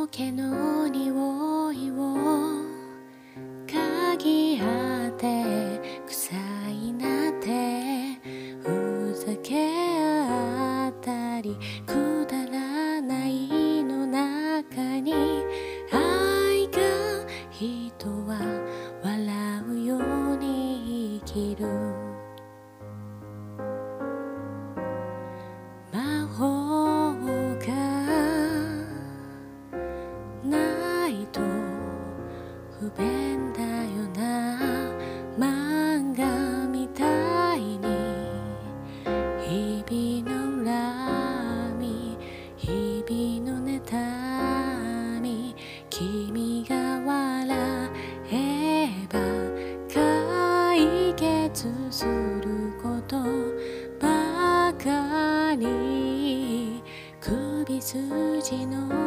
毛の匂いを嗅ぎ合って臭いなってふざけ合ったりくだらないの中に愛が人は笑うように生きる魔法がないと不便だよな漫画みたいに日々の恨み日々の妬み君が笑えば解決することばかり首筋の